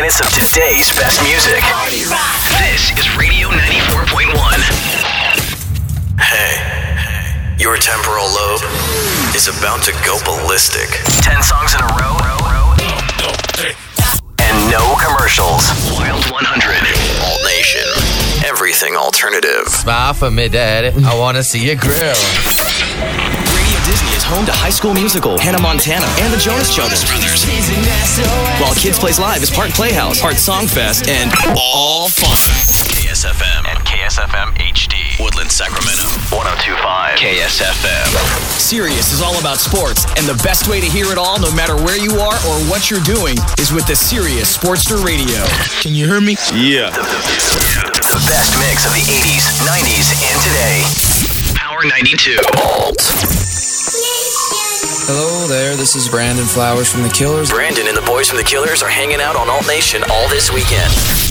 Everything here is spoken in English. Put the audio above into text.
hits of today's best music. This is Radio 94.1. Hey, your temporal lobe is about to go ballistic. 10 songs in a row. And no commercials. Wild 100. Alt Nation. Everything alternative. Smile for me, Daddy. I want to see you grill. Radio Disney is home to High School Musical, Hannah Montana, and the Jonas Brothers. While Kids Plays Live is Part Playhouse, Part Songfest, and all fun. KSFM And KSFM HD. Woodland, Sacramento. 102.5 KSFM. Sirius is all about sports, and the best way to hear it all, no matter where you are or what you're doing, is with the Sirius Sportster Radio. Can you hear me? Yeah. The best mix of the 80s, 90s, and today. Power 92. Alt. Hello there, this is Brandon Flowers from The Killers. Brandon and the boys from The Killers are hanging out on Alt Nation all this weekend.